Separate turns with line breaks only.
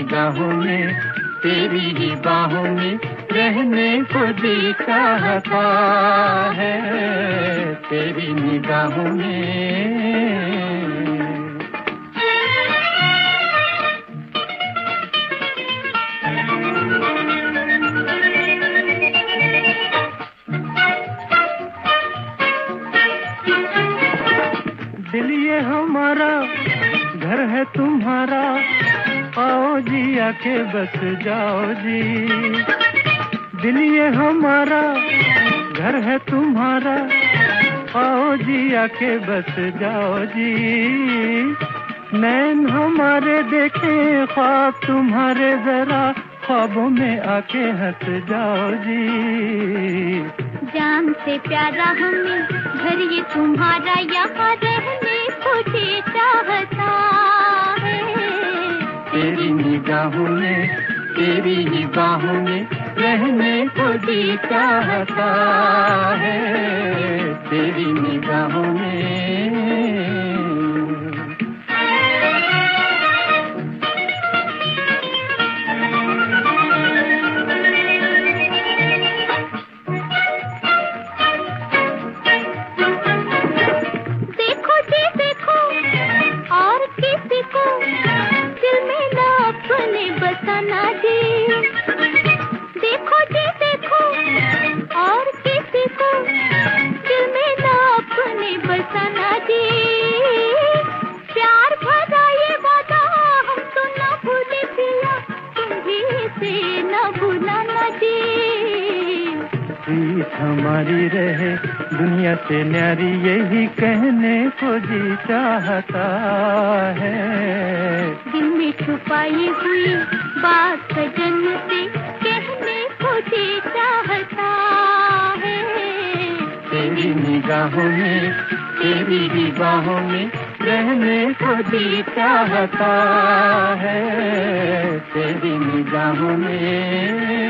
निगाहों में, तेरी ही बाहों में रहने को दिल चाहता है, तेरी निगाहों में। दिल ये हमारा घर है तुम्हारा, आओ जी आके बस जाओ जी। दिल ये हमारा घर है तुम्हारा, आओ जी आके बस जाओ जी। नैन हमारे देखे ख्वाब तुम्हारे, जरा ख्वाबों में आके हंस जाओ जी।
जान से प्यारा हमें घर ये तुम्हारा, यहाँ रहने को जी चाहता है,
तेरी निगाहों में, तेरी ही बाहों में रहने को जी चाहता है, तेरी निगाहों में।
बसाना जी, देखो जी देखो, और किसी को दिल में ना अपने बसाना जी। प्यार भरा ये वादा हम तो ना भूले पिया, तुम भी इसे ना भूलाना जी।
प्रीत हमारी रहे दुनिया से न्यारी, यही कहने को जी चाहता है।
दिल में छुपाई हुई बात सजन से कहने को जी चाहता है,
तेरी निगाहों में, तेरी ही बाहों में रहने को जी चाहता है, तेरी निगाहों में।